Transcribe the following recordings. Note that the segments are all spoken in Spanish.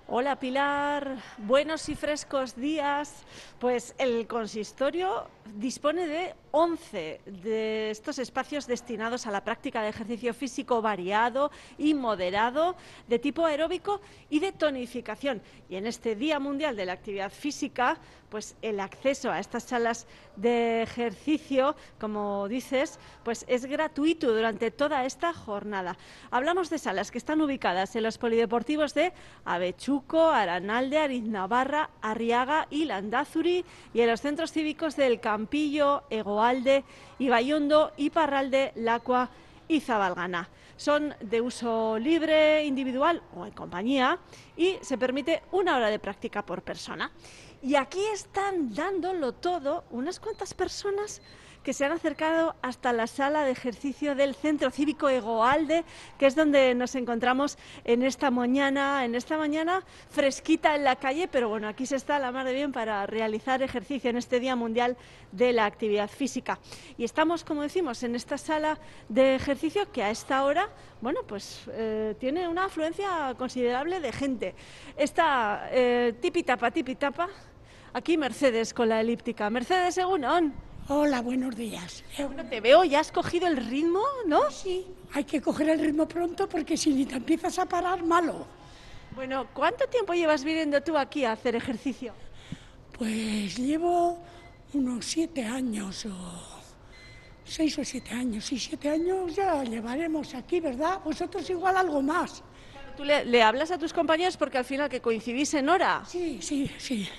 Hola Pilar, buenos y frescos días. Pues el consistorio dispone de 11 de estos espacios destinados a la práctica de ejercicio físico variado y moderado, de tipo aeróbico y de tonificación. Y en este Día Mundial de la Actividad Física, pues el acceso a estas salas de ejercicio, como dices, pues es gratuito durante toda esta jornada. Hablamos de salas que están ubicadas en los polideportivos de Avechuco, Aranalde, Ariznabarra, Arriaga y Landázuri, y en los centros cívicos del Campillo, Egoalde, Ibaiondo, Iparralde, Lacua y Zabalgana. Son de uso libre, individual o en compañía, y se permite 1 hora de práctica por persona. Y aquí están dándolo todo unas cuantas personas que se han acercado hasta la sala de ejercicio del Centro Cívico Egoalde, que es donde nos encontramos en esta mañana fresquita en la calle, pero bueno, aquí se está a la mar de bien para realizar ejercicio en este Día Mundial de la Actividad Física. Y estamos, como decimos, en esta sala de ejercicio que a esta hora, bueno, pues tiene una afluencia considerable de gente. Está tipi-tapa, aquí Mercedes con la elíptica. Mercedes, egunon. Hola, buenos días. Bueno, te veo, ya has cogido el ritmo, ¿no? Sí, hay que coger el ritmo pronto porque si ni te empiezas a parar, malo. Bueno, ¿cuánto tiempo llevas viniendo tú aquí a hacer ejercicio? Pues llevo unos 7 años o 6 o 7 años. Y 7 años ya llevaremos aquí, ¿verdad? Vosotros igual algo más. ¿Tú le hablas a tus compañeros porque al final que coincidís en hora? Sí.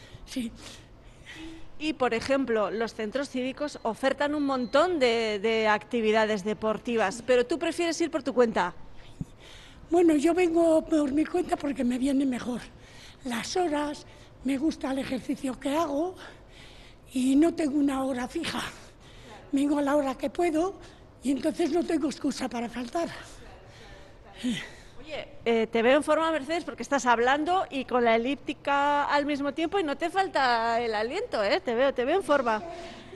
Y, por ejemplo, los centros cívicos ofertan un montón de actividades deportivas, pero tú prefieres ir por tu cuenta. Bueno, yo vengo por mi cuenta porque me viene mejor. Las horas, me gusta el ejercicio que hago y no tengo una hora fija. Vengo a la hora que puedo y entonces no tengo excusa para faltar. Oye, te veo en forma, Mercedes, porque estás hablando y con la elíptica al mismo tiempo y no te falta el aliento, ¿eh? Te veo en forma.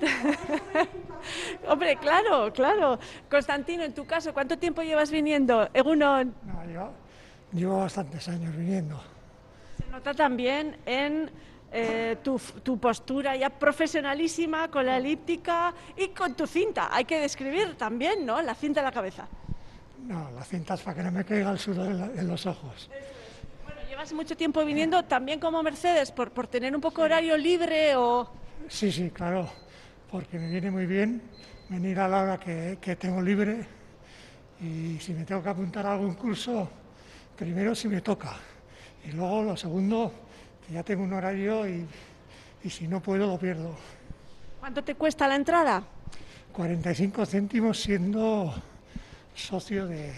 Hombre, claro. Constantino, en tu caso, ¿cuánto tiempo llevas viniendo? Egunon. No, yo llevo bastantes años viniendo. Se nota también en tu postura ya profesionalísima con la elíptica y con tu cinta. Hay que describir también, ¿no? La cinta en la cabeza. No, las cintas para que no me caiga el sudor en los ojos. Bueno, llevas mucho tiempo viniendo también como Mercedes por tener un poco horario libre o... Sí, claro, porque me viene muy bien venir a la hora que tengo libre y si me tengo que apuntar a algún curso, primero si me toca y luego lo segundo, que ya tengo un horario y si no puedo lo pierdo. ¿Cuánto te cuesta la entrada? 45 céntimos siendo socio de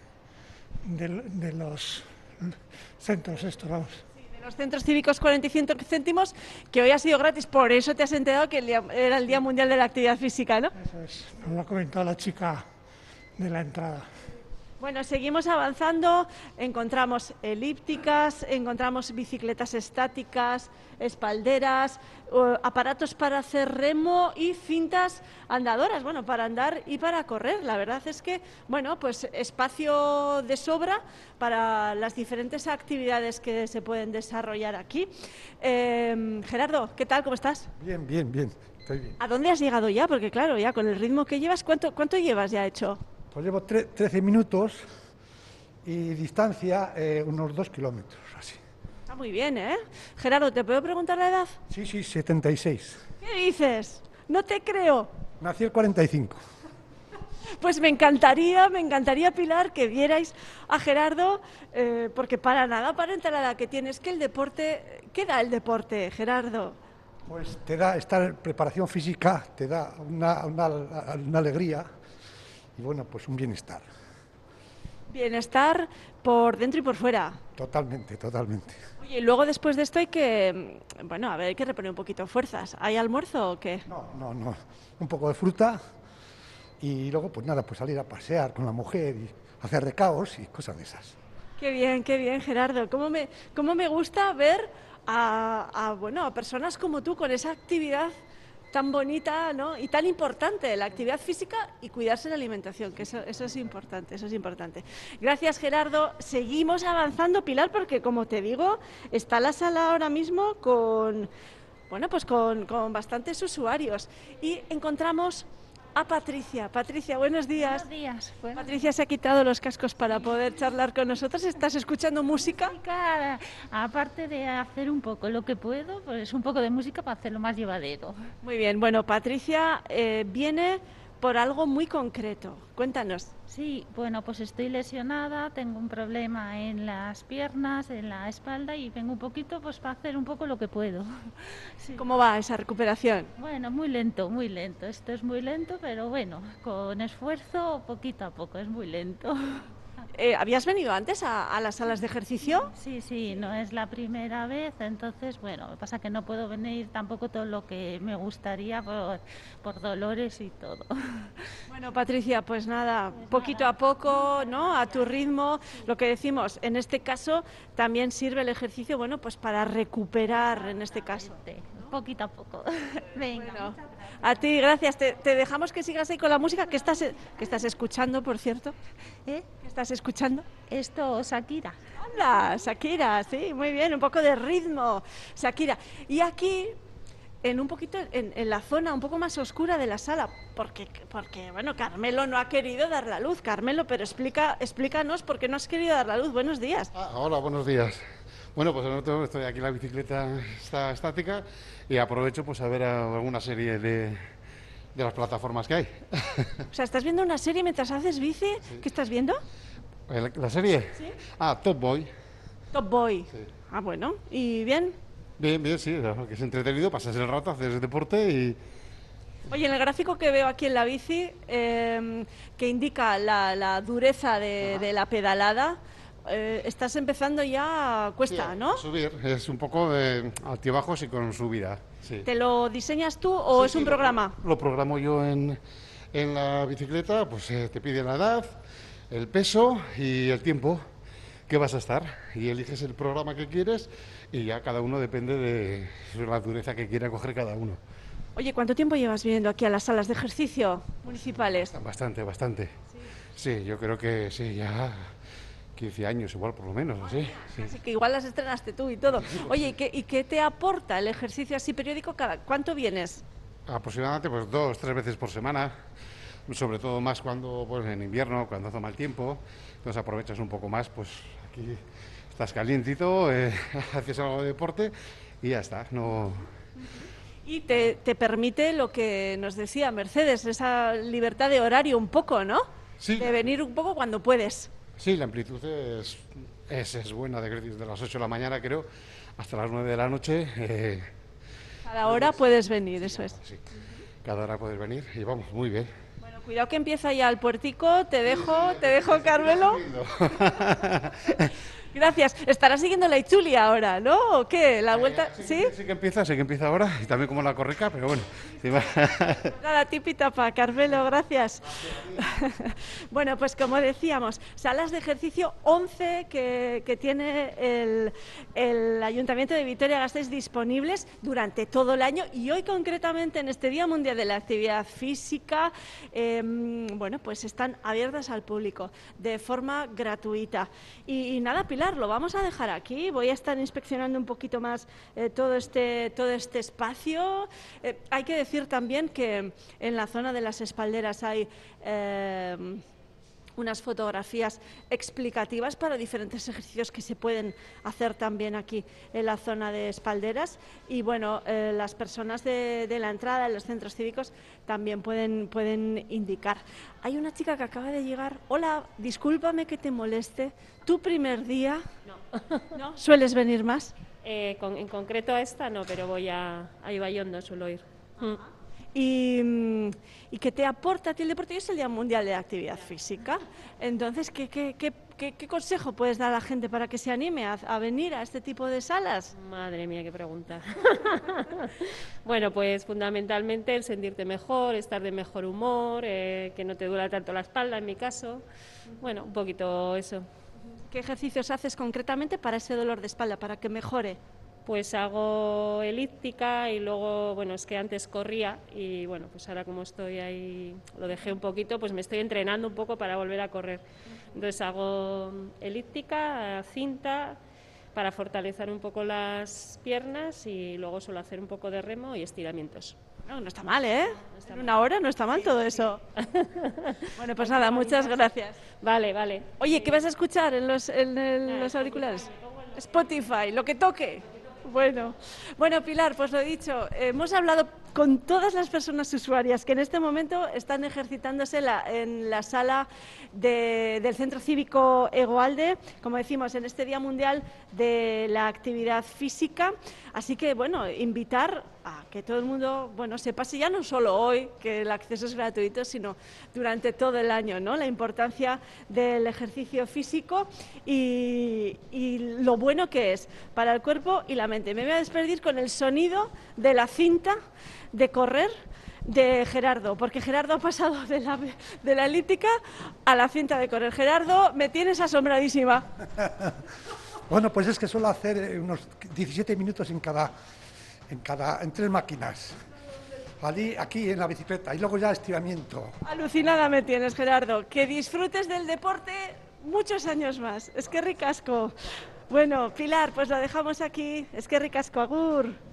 los centros estos, vamos. Sí, de los centros cívicos 45 céntimos, que hoy ha sido gratis, por eso te has enterado que era el Día Mundial de la Actividad Física, ¿no? Eso es, nos lo ha comentado la chica de la entrada. Bueno, seguimos avanzando, encontramos elípticas, encontramos bicicletas estáticas, espalderas, aparatos para hacer remo y cintas andadoras, bueno, para andar y para correr. La verdad es que, bueno, pues espacio de sobra para las diferentes actividades que se pueden desarrollar aquí. Gerardo, ¿qué tal? ¿Cómo estás? Bien, estoy bien. ¿A dónde has llegado ya? Porque claro, ya con el ritmo que llevas, ¿cuánto llevas ya hecho? Pues llevo 13 minutos y distancia unos 2 kilómetros, así. Está muy bien, ¿eh? Gerardo, ¿te puedo preguntar la edad? Sí, 76. ¿Qué dices? No te creo. Nací el 45. Pues me encantaría, Pilar, que vierais a Gerardo, porque para nada aparenta la edad que tienes, que el deporte... ¿Qué da el deporte, Gerardo? Pues te da esta preparación física, te da una alegría y bueno, pues un bienestar. Bienestar por dentro y por fuera. Totalmente. Oye, y luego después de esto hay que, bueno, a ver, hay que reponer un poquito fuerzas. ¿Hay almuerzo o qué? No. Un poco de fruta y luego pues nada, pues salir a pasear con la mujer y hacer recaos y cosas de esas. Qué bien, Gerardo. ¿Cómo me gusta ver a personas como tú con esa actividad tan bonita, ¿no? Y tan importante, la actividad física y cuidarse la alimentación, que eso es importante, eso es importante. Gracias, Gerardo. Seguimos avanzando, Pilar, porque como te digo, está la sala ahora mismo con, bueno, pues con bastantes usuarios. Y encontramos a Patricia. Patricia, buenos días. Buenos días. Patricia se ha quitado los cascos para poder charlar con nosotros. ¿Estás escuchando música? Aparte de hacer un poco lo que puedo, pues un poco de música para hacerlo más llevadero. Muy bien, bueno, Patricia viene por algo muy concreto. Cuéntanos. Sí, bueno, pues estoy lesionada, tengo un problema en las piernas, en la espalda y vengo un poquito pues para hacer un poco lo que puedo. Sí. ¿Cómo va esa recuperación? Bueno, muy lento, muy lento. Esto es muy lento, pero bueno, con esfuerzo, poquito a poco, es muy lento. ¿Habías venido antes a las salas de ejercicio? Sí, no es la primera vez, entonces, bueno, lo que pasa es que no puedo venir tampoco todo lo que me gustaría por dolores y todo. Bueno, Patricia, pues nada, poquito a poco, ¿no? A tu ritmo. Lo que decimos, en este caso también sirve el ejercicio, bueno, pues para recuperar, en este caso. Poquito a poco. Venga. Bueno, a ti, gracias. Te dejamos que sigas ahí con la música. ¿Qué estás escuchando, por cierto? ¿Qué estás escuchando? Esto, Shakira. ¡Anda! Shakira, sí, muy bien, un poco de ritmo, Shakira. Y aquí, un poquito en la zona un poco más oscura de la sala, porque bueno, Carmelo no ha querido dar la luz. Carmelo, pero explícanos por qué no has querido dar la luz. Buenos días. Hola, buenos días. Bueno, pues estoy aquí, la bicicleta está estática y aprovecho pues a ver alguna serie de las plataformas que hay. O sea, ¿estás viendo una serie mientras haces bici? Sí. ¿Qué estás viendo? ¿La serie? Sí. Top Boy. Top Boy. Sí. Bueno. ¿Y bien? Bien, sí, que es entretenido, pasas el rato, haces deporte y... Oye, en el gráfico que veo aquí en la bici, que indica la dureza de la pedalada, estás empezando ya cuesta, sí, ¿no? Subir, es un poco altibajos y con subida. Sí. ¿Te lo diseñas tú o es un programa? Lo programo yo en la bicicleta, pues te pide la edad, el peso y el tiempo que vas a estar. Y eliges el programa que quieres y ya cada uno depende de la dureza que quiera coger cada uno. Oye, ¿cuánto tiempo llevas viniendo aquí a las salas de ejercicio municipales? Bastante. Sí, yo creo que sí, ya 15 años igual por lo menos, así. Sí. Así que igual las estrenaste tú y todo. Oye, ¿y qué te aporta el ejercicio así periódico? ¿Cuánto vienes? Aproximadamente pues 2-3 veces por semana, sobre todo más cuando pues, en invierno, cuando hace mal tiempo, entonces aprovechas un poco más, pues aquí estás calientito, haces algo de deporte y ya está, no... Y te permite lo que nos decía Mercedes, esa libertad de horario un poco, ¿no? Sí. De venir un poco cuando puedes. Sí, la amplitud es buena, desde las 8 de la mañana creo, hasta las 9 de la noche. Cada hora puedes venir, eso es. Sí, cada hora puedes venir y vamos, muy bien. Bueno, cuidado que empieza ya el puertico, te dejo Carmelo. Gracias. Estarás siguiendo la Itzulia ahora, ¿no? ¿O qué? ¿La vuelta? ¿Sí? Sí que empieza ahora, y también como la corrica, pero bueno. Nada, tipita para Carmelo, gracias. Bueno, pues como decíamos, salas de ejercicio 11 que tiene el Ayuntamiento de Vitoria-Gasteiz disponibles durante todo el año y hoy concretamente en este Día Mundial de la Actividad Física, bueno, pues están abiertas al público de forma gratuita. Y nada, Pilar, lo vamos a dejar aquí. Voy a estar inspeccionando un poquito más todo este espacio. Hay que decir también que en la zona de las espalderas hay unas fotografías explicativas para diferentes ejercicios que se pueden hacer también aquí en la zona de espalderas y bueno, las personas de la entrada en los centros cívicos también pueden indicar. Hay una chica que acaba de llegar. Hola, discúlpame que te moleste. ¿Tu primer día? ¿No? ¿Sueles venir más? En concreto a esta no, pero voy a Ibaiondo, suelo ir. ¿Y qué te aporta a ti el deporte? Hoy es el Día Mundial de la Actividad Física. Entonces, ¿qué consejo puedes dar a la gente para que se anime a venir a este tipo de salas? Madre mía, qué pregunta. Bueno, pues fundamentalmente el sentirte mejor, estar de mejor humor, que no te duela tanto la espalda en mi caso. Bueno, un poquito eso. ¿Qué ejercicios haces concretamente para ese dolor de espalda, para que mejore? pues hago elíptica y luego, bueno, es que antes corría y bueno, pues ahora como estoy ahí, lo dejé un poquito, pues me estoy entrenando un poco para volver a correr. Entonces hago elíptica, cinta, para fortalecer un poco las piernas y luego suelo hacer un poco de remo y estiramientos. No está mal, ¿eh? En una hora no está mal todo eso. Bueno, pues nada, muchas gracias. Vale, vale. Oye, ¿qué vas a escuchar en los auriculares? Spotify, lo que toque. Bueno, Pilar, pues lo dicho, hemos hablado con todas las personas usuarias que en este momento están ejercitándose en la sala del Centro Cívico Egoalde, como decimos, en este Día Mundial de la Actividad Física. Así que, bueno, invitar a que todo el mundo, bueno, se pase ya no solo hoy, que el acceso es gratuito, sino durante todo el año, ¿no? La importancia del ejercicio físico y lo bueno que es para el cuerpo y la mente. Me voy a despedir con el sonido de la cinta de correr de Gerardo, porque Gerardo ha pasado de la elíptica a la cinta de correr. Gerardo, me tienes asombradísima. Bueno, pues es que suelo hacer unos 17 minutos en 3 máquinas. Aquí en la bicicleta y luego ya estiramiento. Alucinada me tienes, Gerardo. Que disfrutes del deporte muchos años más. Es que ricasco. Bueno, Pilar, pues lo dejamos aquí. Es que ricasco, agur.